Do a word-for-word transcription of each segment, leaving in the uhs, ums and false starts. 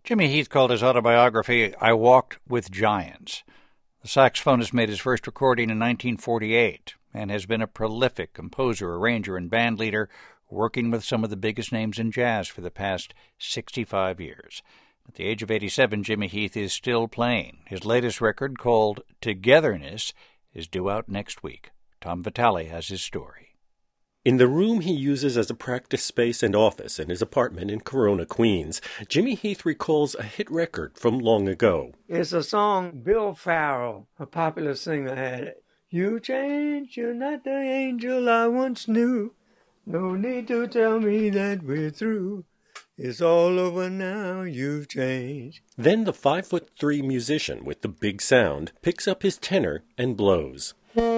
Jimmy Heath called his autobiography, I Walked with Giants. The saxophonist made his first recording in nineteen forty-eight and has been a prolific composer, arranger, and bandleader, working with some of the biggest names in jazz for the past sixty-five years. At the age of eighty-seven, Jimmy Heath is still playing. His latest record, called Togetherness, is due out next week. Tom Vitale has his story. In the room he uses as a practice space and office in his apartment in Corona, Queens, Jimmy Heath recalls a hit record from long ago. It's a song Bill Farrell, a popular singer, had it. You changed, you're not the angel I once knew. No need to tell me that we're through. It's all over now, you've changed. Then the five-foot-three musician with the big sound picks up his tenor and blows.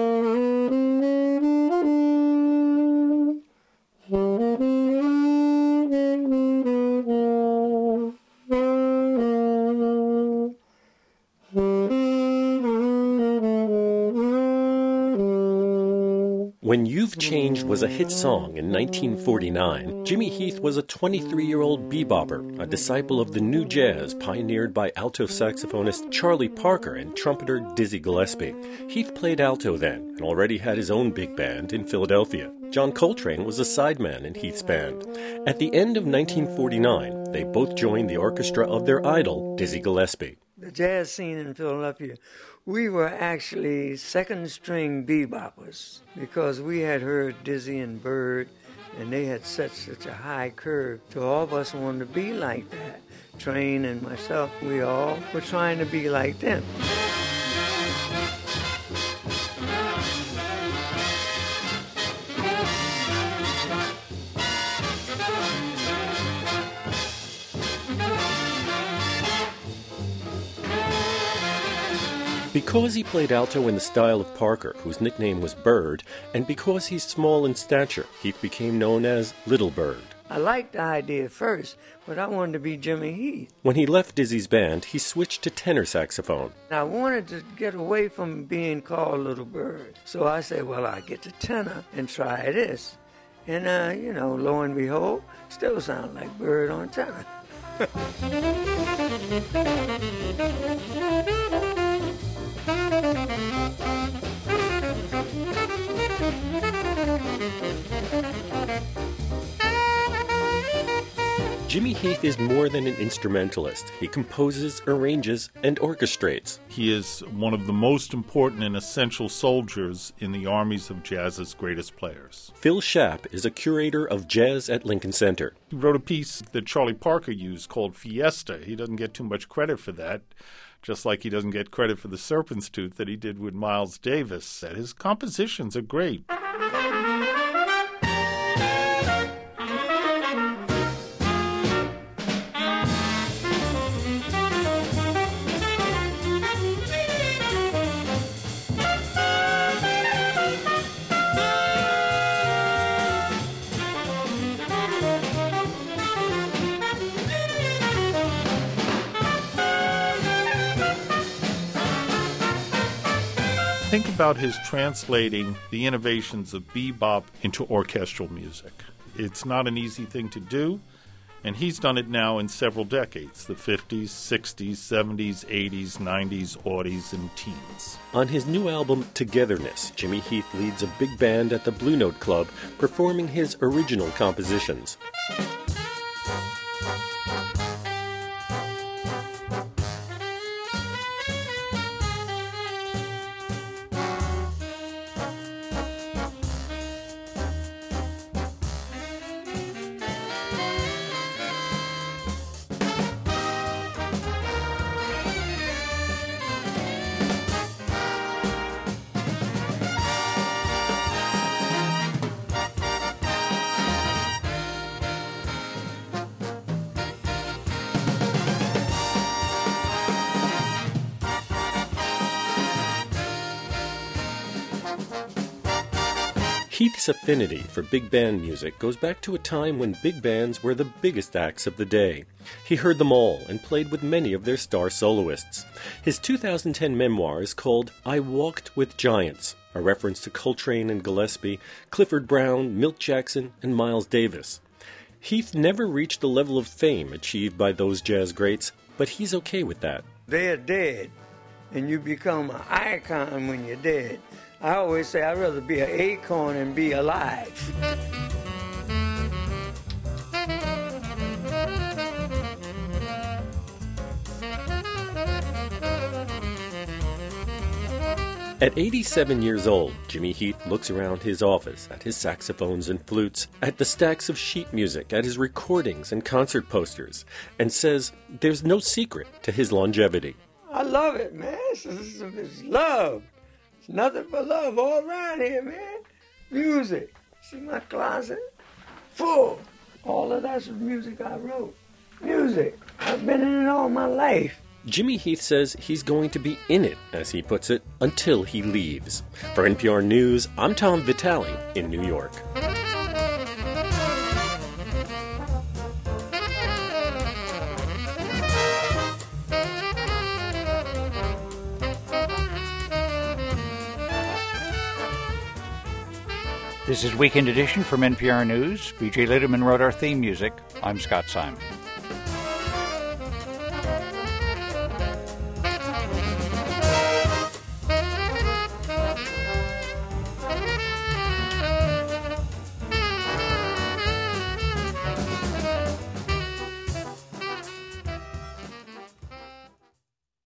When You've Changed was a hit song in nineteen forty-nine, Jimmy Heath was a twenty-three-year-old bebopper, a disciple of the new jazz pioneered by alto saxophonist Charlie Parker and trumpeter Dizzy Gillespie. Heath played alto then and already had his own big band in Philadelphia. John Coltrane was a sideman in Heath's band. At the end of nineteen forty-nine, they both joined the orchestra of their idol, Dizzy Gillespie. The jazz scene in Philadelphia, we were actually second-string beboppers because we had heard Dizzy and Bird, and they had such such a high curve. So all of us wanted to be like that. Train and myself, we all were trying to be like them. Because he played alto in the style of Parker, whose nickname was Bird, and because he's small in stature, Heath became known as Little Bird. I liked the idea first, but I wanted to be Jimmy Heath. When he left Dizzy's band, he switched to tenor saxophone. I wanted to get away from being called Little Bird. So I said, well, I'll get the tenor and try this. And, uh, you know, lo and behold, still sound like Bird on tenor. Jimmy Heath is more than an instrumentalist. He composes, arranges, and orchestrates. He is one of the most important and essential soldiers in the armies of jazz's greatest players. Phil Schaap is a curator of jazz at Lincoln Center. He wrote a piece that Charlie Parker used called Fiesta. He doesn't get too much credit for that, just like he doesn't get credit for the Serpent's Tooth that he did with Miles Davis. His compositions are great. Think about his translating the innovations of bebop into orchestral music. It's not an easy thing to do, and he's done it now in several decades, the fifties, sixties, seventies, eighties, nineties, aughties, and teens. On his new album, Togetherness, Jimmy Heath leads a big band at the Blue Note Club, performing his original compositions. Heath's affinity for big band music goes back to a time when big bands were the biggest acts of the day. He heard them all and played with many of their star soloists. His two thousand ten memoir is called I Walked with Giants, a reference to Coltrane and Gillespie, Clifford Brown, Milt Jackson, and Miles Davis. Heath never reached the level of fame achieved by those jazz greats, but he's okay with that. They're dead, and you become an icon when you're dead. I always say I'd rather be an acorn and be alive. At eighty-seven years old, Jimmy Heath looks around his office, at his saxophones and flutes, at the stacks of sheet music, at his recordings and concert posters, and says there's no secret to his longevity. I love it, man. It's, it's, it's love. It's nothing but love all around here, man. Music. See my closet? Full. All of that's music I wrote. Music. I've been in it all my life. Jimmy Heath says he's going to be in it, as he puts it, until he leaves. For N P R News, I'm Tom Vitale in New York. This is Weekend Edition from N P R News. B J Litterman wrote our theme music. I'm Scott Simon.